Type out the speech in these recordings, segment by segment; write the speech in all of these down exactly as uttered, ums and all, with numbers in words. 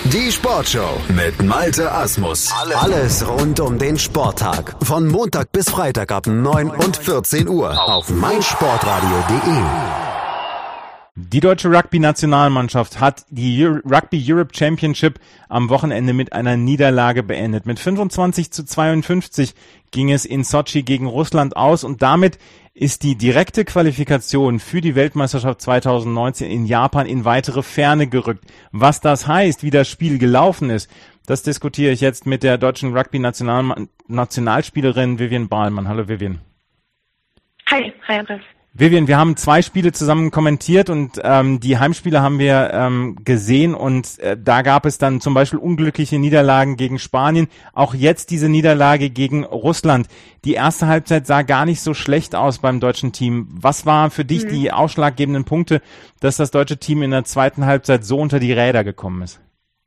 Die Sportshow mit Malte Asmus. Alles rund um den Sporttag. Von Montag bis Freitag ab neun und vierzehn Uhr auf meinsportradio punkt de. Die deutsche Rugby-Nationalmannschaft hat die Euro- Rugby Europe Championship am Wochenende mit einer Niederlage beendet. Mit fünfundzwanzig zu zweiundfünfzig ging es in Sotschi gegen Russland aus und damit ist die direkte Qualifikation für die Weltmeisterschaft zweitausendneunzehn in Japan in weitere Ferne gerückt. Was das heißt, wie das Spiel gelaufen ist, das diskutiere ich jetzt mit der deutschen Rugby-Nationalspielerin Vivian Bahlmann. Hallo Vivian. Hi, hi Andreas. Vivian, wir haben zwei Spiele zusammen kommentiert und ähm, die Heimspiele haben wir ähm, gesehen und äh, da gab es dann zum Beispiel unglückliche Niederlagen gegen Spanien, auch jetzt diese Niederlage gegen Russland. Die erste Halbzeit sah gar nicht so schlecht aus beim deutschen Team. Was waren für dich mhm. die ausschlaggebenden Punkte, dass das deutsche Team in der zweiten Halbzeit so unter die Räder gekommen ist?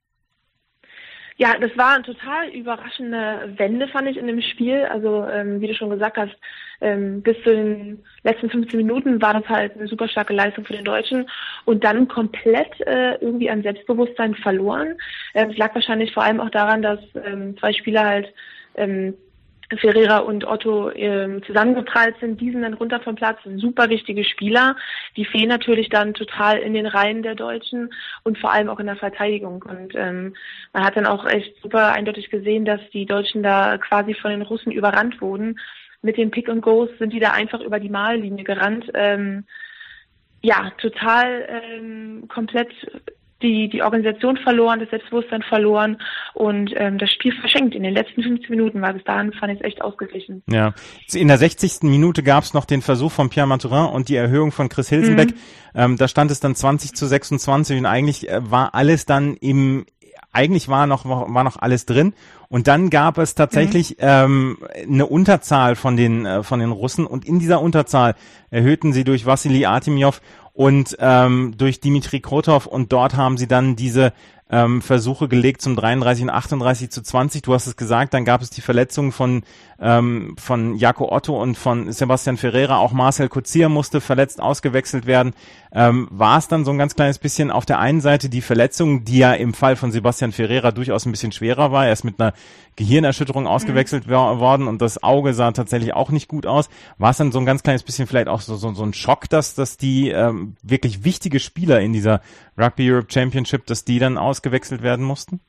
Ja, das war eine total überraschende Wende, fand ich, in dem Spiel. Also, ähm, wie du schon gesagt hast, ähm, bis zu den letzten fünfzehn Minuten war das halt eine super starke Leistung für den Deutschen und dann komplett äh, irgendwie an Selbstbewusstsein verloren. Es ähm, lag wahrscheinlich vor allem auch daran, dass ähm, zwei Spieler halt ähm, Ferreira und Otto ähm, zusammengeprallt sind, die sind dann runter vom Platz, super wichtige Spieler, die fehlen natürlich dann total in den Reihen der Deutschen und vor allem auch in der Verteidigung und ähm, man hat dann auch echt super eindeutig gesehen, dass die Deutschen da quasi von den Russen überrannt wurden. Mit den Pick and Goes sind die da einfach über die Mahllinie gerannt, ähm, ja, total ähm, komplett die die Organisation verloren, das Selbstbewusstsein verloren und ähm, das Spiel verschenkt in den letzten fünfzehn Minuten, weil bis dahin fand ich es echt ausgeglichen. Ja, in der sechzigsten Minute gab es noch den Versuch von Pierre Mathurin und die Erhöhung von Chris Hilsenbeck. Mhm. Ähm, da stand es dann zwanzig zu sechsundzwanzig und eigentlich äh, war alles dann im Eigentlich war noch war noch alles drin und dann gab es tatsächlich mhm. ähm, eine Unterzahl von den äh, von den Russen und in dieser Unterzahl erhöhten sie durch Wassili Artemjov und ähm, durch Dimitri Krotov und dort haben sie dann diese ähm, Versuche gelegt zum dreiunddreißig und achtunddreißig zu zwanzig. Du hast es gesagt, dann gab es die Verletzungen von ähm, von Jaco Otto und von Sebastian Ferreira. Auch Marcel Kozier musste verletzt ausgewechselt werden. Ähm, war es dann so ein ganz kleines bisschen auf der einen Seite die Verletzung, die ja im Fall von Sebastian Ferreira durchaus ein bisschen schwerer war. Er ist mit einer Gehirnerschütterung ausgewechselt mhm. worden und das Auge sah tatsächlich auch nicht gut aus. War es dann so ein ganz kleines bisschen vielleicht auch so, so, so ein Schock, dass, dass die ähm, wirklich wichtige Spieler in dieser Rugby Europe Championship, dass die dann ausgewechselt werden mussten?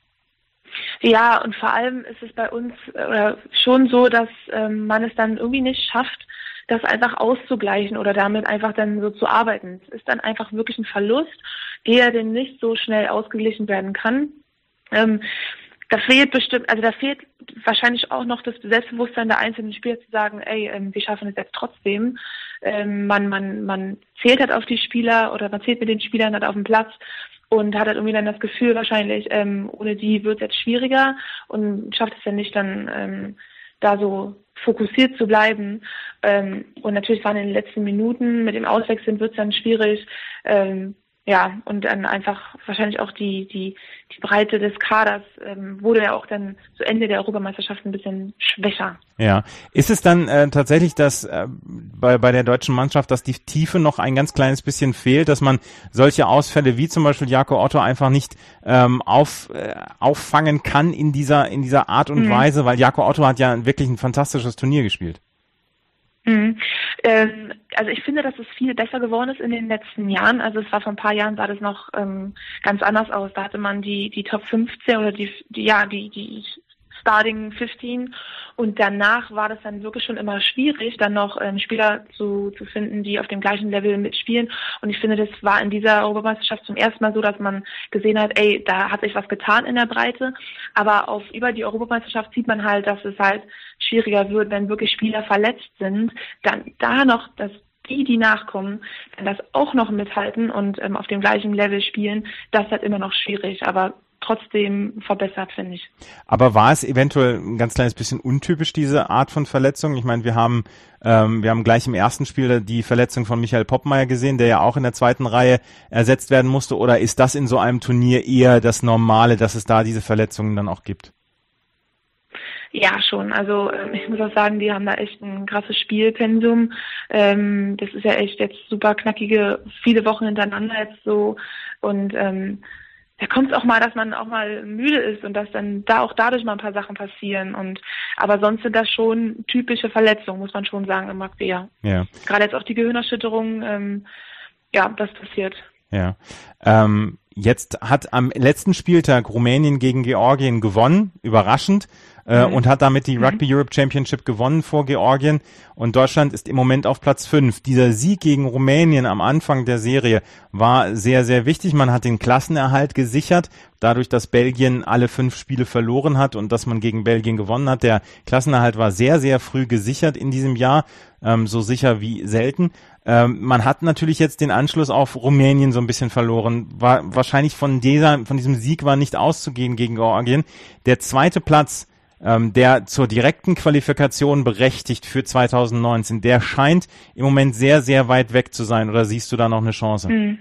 Ja, und vor allem ist es bei uns äh, schon so, dass ähm, man es dann irgendwie nicht schafft, das einfach auszugleichen oder damit einfach dann so zu arbeiten. Es ist dann einfach wirklich ein Verlust, der denn nicht so schnell ausgeglichen werden kann. Ähm, da fehlt bestimmt, also da fehlt wahrscheinlich auch noch das Selbstbewusstsein der einzelnen Spieler zu sagen, ey, ähm, wir schaffen es jetzt trotzdem. Ähm, man, man, man zählt halt auf die Spieler oder man zählt mit den Spielern halt auf dem Platz und hat halt irgendwie dann das Gefühl wahrscheinlich, ähm, ohne die wird es jetzt schwieriger und schafft es ja nicht dann ähm, da so fokussiert zu bleiben. Ähm, und natürlich waren in den letzten Minuten mit dem Auswechseln wird es dann schwierig. Ähm, ja, und dann einfach wahrscheinlich auch die die die Breite des Kaders ähm, wurde ja auch dann zu Ende der Europameisterschaft ein bisschen schwächer. Ja, ist es dann äh, tatsächlich, dass äh, bei bei der deutschen Mannschaft, dass die Tiefe noch ein ganz kleines bisschen fehlt, dass man solche Ausfälle wie zum Beispiel Jaco Otto einfach nicht ähm, auf äh, auffangen kann in dieser in dieser Art und mhm. Weise, weil Jaco Otto hat ja wirklich ein fantastisches Turnier gespielt. Mhm. Ähm, also ich finde, dass es viel besser geworden ist in den letzten Jahren. Also es war vor ein paar Jahren sah das noch ähm, ganz anders aus. Da hatte man die die Top fünfzehn oder die, die ja die die Starting fünfzehn und danach war das dann wirklich schon immer schwierig, dann noch ähm, Spieler zu zu finden, die auf dem gleichen Level mitspielen. Und ich finde, das war in dieser Europameisterschaft zum ersten Mal so, dass man gesehen hat, ey, da hat sich was getan in der Breite. Aber auf über die Europameisterschaft sieht man halt, dass es halt schwieriger wird, wenn wirklich Spieler verletzt sind, dann da noch das die, die nachkommen, dann das auch noch mithalten und ähm, auf dem gleichen Level spielen, das ist halt immer noch schwierig, aber trotzdem verbessert, finde ich. Aber war es eventuell ein ganz kleines bisschen untypisch, diese Art von Verletzung? Ich meine, wir haben ähm, wir haben gleich im ersten Spiel die Verletzung von Michael Poppmeier gesehen, der ja auch in der zweiten Reihe ersetzt werden musste. Oder ist das in so einem Turnier eher das Normale, dass es da diese Verletzungen dann auch gibt? Ja, schon. Also ich muss auch sagen, die haben da echt ein krasses Spielpensum. Ähm, das ist ja echt jetzt super knackige, viele Wochen hintereinander jetzt so. Und ähm, da kommt es auch mal, dass man auch mal müde ist und dass dann da auch dadurch mal ein paar Sachen passieren. Und aber sonst sind das schon typische Verletzungen, muss man schon sagen, im Rugby, ja. ja. Gerade jetzt auch die Gehirnerschütterung, ähm, ja, das passiert. Ja. Ähm, jetzt hat am letzten Spieltag Rumänien gegen Georgien gewonnen, überraschend. Äh, mhm. Und hat damit die Rugby Europe Championship gewonnen vor Georgien, und Deutschland ist im Moment auf Platz fünf. Dieser Sieg gegen Rumänien am Anfang der Serie war sehr, sehr wichtig. Man hat den Klassenerhalt gesichert, dadurch, dass Belgien alle fünf Spiele verloren hat und dass man gegen Belgien gewonnen hat. Der Klassenerhalt war sehr, sehr früh gesichert in diesem Jahr, ähm, so sicher wie selten. Ähm, man hat natürlich jetzt den Anschluss auf Rumänien so ein bisschen verloren. War wahrscheinlich von dieser, von diesem Sieg war nicht auszugehen gegen Georgien. Der zweite Platz, ähm, der zur direkten Qualifikation berechtigt für zwanzig neunzehn, der scheint im Moment sehr, sehr weit weg zu sein. Oder siehst du da noch eine Chance? Hm.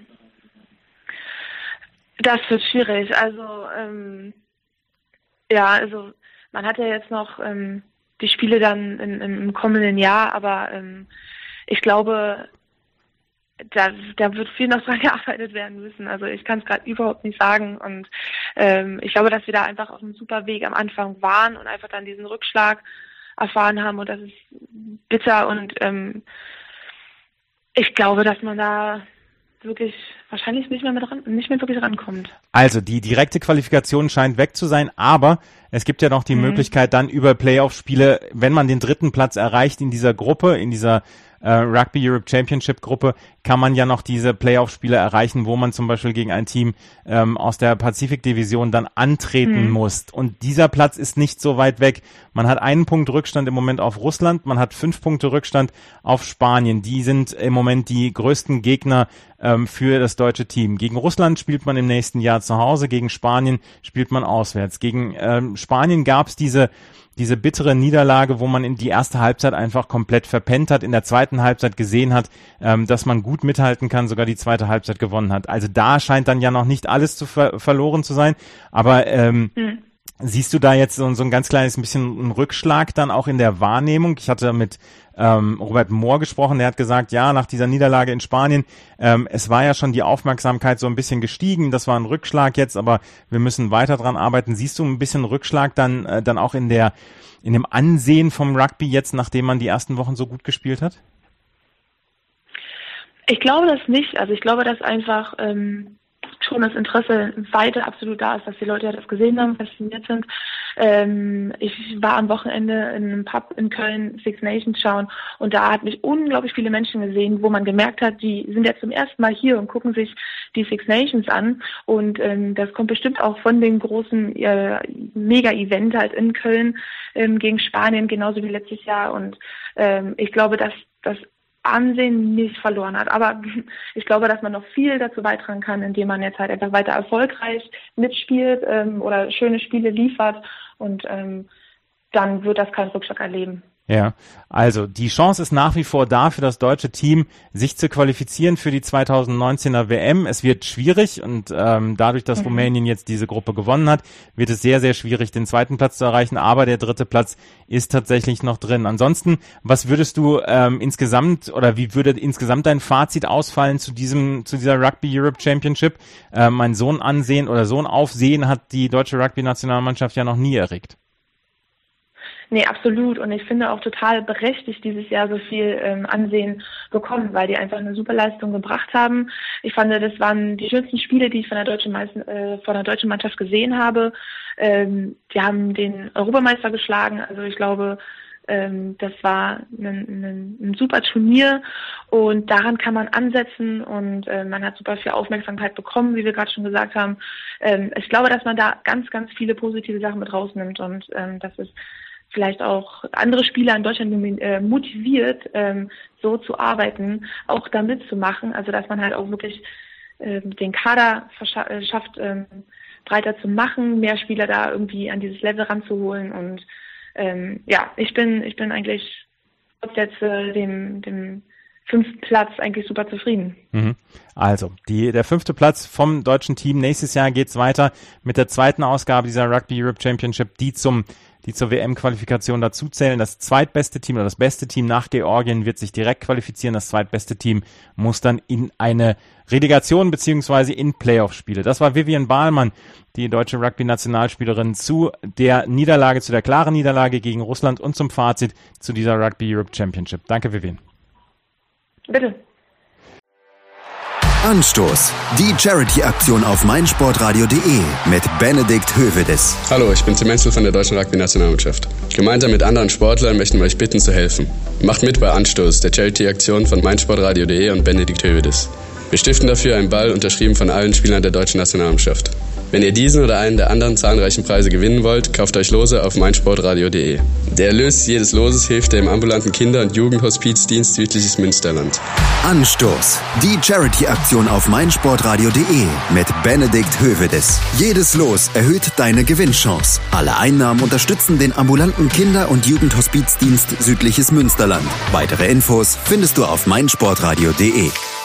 Das wird schwierig. Also ähm, ja, also man hat ja jetzt noch ähm, die Spiele dann in, im kommenden Jahr, aber ähm, ich glaube, da, da wird viel noch dran gearbeitet werden müssen. Also ich kann es gerade überhaupt nicht sagen, und ähm, ich glaube, dass wir da einfach auf einem super Weg am Anfang waren und einfach dann diesen Rückschlag erfahren haben, und das ist bitter, und ähm, ich glaube, dass man da wirklich wahrscheinlich nicht mehr, mit ran, nicht mehr wirklich rankommt. Also die direkte Qualifikation scheint weg zu sein, aber es gibt ja noch die mhm. Möglichkeit, dann über Playoff-Spiele, wenn man den dritten Platz erreicht in dieser Gruppe, in dieser äh, Rugby Europe Championship Gruppe, kann man ja noch diese Playoff-Spiele erreichen, wo man zum Beispiel gegen ein Team ähm, aus der Pazifik-Division dann antreten mhm. muss. Und dieser Platz ist nicht so weit weg. Man hat einen Punkt Rückstand im Moment auf Russland, man hat fünf Punkte Rückstand auf Spanien. Die sind im Moment die größten Gegner ähm, für das deutsche Team. Gegen Russland spielt man im nächsten Jahr zu Hause, gegen Spanien spielt man auswärts. Gegen ähm, Spanien gab es diese diese bittere Niederlage, wo man in die erste Halbzeit einfach komplett verpennt hat, in der zweiten Halbzeit gesehen hat, ähm, dass man gut mithalten kann, sogar die zweite Halbzeit gewonnen hat. Also da scheint dann ja noch nicht alles zu ver- verloren zu sein, aber ähm, mhm. siehst du da jetzt so, so ein ganz kleines bisschen einen Rückschlag dann auch in der Wahrnehmung? Ich hatte mit ähm, Robert Mohr gesprochen, der hat gesagt, ja, nach dieser Niederlage in Spanien, ähm, es war ja schon die Aufmerksamkeit so ein bisschen gestiegen, das war ein Rückschlag jetzt, aber wir müssen weiter dran arbeiten. Siehst du ein bisschen Rückschlag dann äh, dann auch in der in dem Ansehen vom Rugby jetzt, nachdem man die ersten Wochen so gut gespielt hat? Ich glaube das nicht. Also ich glaube, dass einfach ähm, schon das Interesse weiter absolut da ist, dass die Leute das gesehen haben, fasziniert sind. Ähm, ich war am Wochenende in einem Pub in Köln Six Nations schauen, und da hat mich unglaublich viele Menschen gesehen, wo man gemerkt hat, die sind jetzt zum ersten Mal hier und gucken sich die Six Nations an, und ähm, das kommt bestimmt auch von dem großen äh, Mega-Event halt in Köln ähm, gegen Spanien, genauso wie letztes Jahr, und ähm, ich glaube, dass das Ansehen nicht verloren hat. Aber ich glaube, dass man noch viel dazu beitragen kann, indem man jetzt halt einfach weiter erfolgreich mitspielt ähm, oder schöne Spiele liefert, und ähm, dann wird das keinen Rückschlag erleben. Ja, also die Chance ist nach wie vor da für das deutsche Team, sich zu qualifizieren für die zwanzig neunzehner W M. Es wird schwierig, und ähm, dadurch, dass mhm. Rumänien jetzt diese Gruppe gewonnen hat, wird es sehr, sehr schwierig, den zweiten Platz zu erreichen, aber der dritte Platz ist tatsächlich noch drin. Ansonsten, was würdest du ähm, insgesamt, oder wie würde insgesamt dein Fazit ausfallen zu diesem, zu dieser Rugby Europe Championship? Ähm, mein Sohn ansehen oder Sohn Aufsehen hat die deutsche Rugby-Nationalmannschaft ja noch nie erregt. Nee, absolut. Und ich finde auch total berechtigt dieses Jahr so viel ähm, Ansehen bekommen, weil die einfach eine super Leistung gebracht haben. Ich fand, das waren die schönsten Spiele, die ich von der deutschen, Meister, äh, von der deutschen Mannschaft gesehen habe. Ähm, die haben den Europameister geschlagen. Also ich glaube, ähm, das war ein, ein, ein super Turnier, und daran kann man ansetzen, und äh, man hat super viel Aufmerksamkeit bekommen, wie wir gerade schon gesagt haben. Ähm, ich glaube, dass man da ganz, ganz viele positive Sachen mit rausnimmt, und ähm, das ist vielleicht auch andere Spieler in Deutschland äh, motiviert, ähm, so zu arbeiten, auch da mitzumachen. Also dass man halt auch wirklich äh, den Kader verscha- äh, schafft, ähm, breiter zu machen, mehr Spieler da irgendwie an dieses Level ranzuholen. Und ähm, ja, ich bin ich bin eigentlich jetzt äh, dem dem fünften Platz eigentlich super zufrieden. Mhm. Also, die, der fünfte Platz vom deutschen Team. Nächstes Jahr geht's weiter mit der zweiten Ausgabe dieser Rugby Europe Championship, die zum die zur W M-Qualifikation dazuzählen. Das zweitbeste Team oder das beste Team nach Georgien wird sich direkt qualifizieren. Das zweitbeste Team muss dann in eine Relegation beziehungsweise in Playoff-Spiele. Das war Vivian Bahlmann, die deutsche Rugby-Nationalspielerin, zu der Niederlage, zu der klaren Niederlage gegen Russland und zum Fazit zu dieser Rugby Europe Championship. Danke, Vivian. Bitte. Anstoß. Die Charity-Aktion auf meinsportradio punkt de mit Benedikt Hövedes. Hallo, ich bin Tim Menzel von der deutschen Rugby-Nationalmannschaft. Gemeinsam mit anderen Sportlern möchten wir euch bitten zu helfen. Macht mit bei Anstoß, der Charity-Aktion von meinsportradio punkt de und Benedikt Hövedes. Wir stiften dafür einen Ball, unterschrieben von allen Spielern der deutschen Nationalmannschaft. Wenn ihr diesen oder einen der anderen zahlreichen Preise gewinnen wollt, kauft euch Lose auf meinsportradio punkt de. Der Erlös jedes Loses hilft dem ambulanten Kinder- und Jugendhospizdienst Südliches Münsterland. Anstoß. Die Charity-Aktion auf meinsportradio punkt de mit Benedikt Hövedes. Jedes Los erhöht deine Gewinnchance. Alle Einnahmen unterstützen den ambulanten Kinder- und Jugendhospizdienst Südliches Münsterland. Weitere Infos findest du auf meinsportradio punkt de.